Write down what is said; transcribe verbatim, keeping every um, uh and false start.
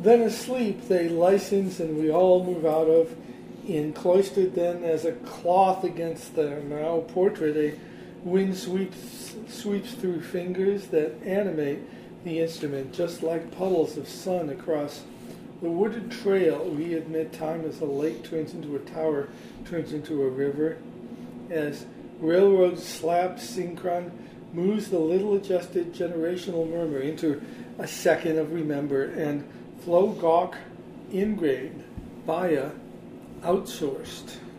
Then asleep they license and we all move out of. In cloistered then as a cloth against the now portrait, a wind sweeps sweeps through fingers that animate the instrument, just like puddles of sun across the wooded trail. We admit time as a lake turns into a tower, turns into a river. As railroad slap synchron moves the little adjusted generational murmur into a second of remember, and flow gawk ingrained, Baya outsourced.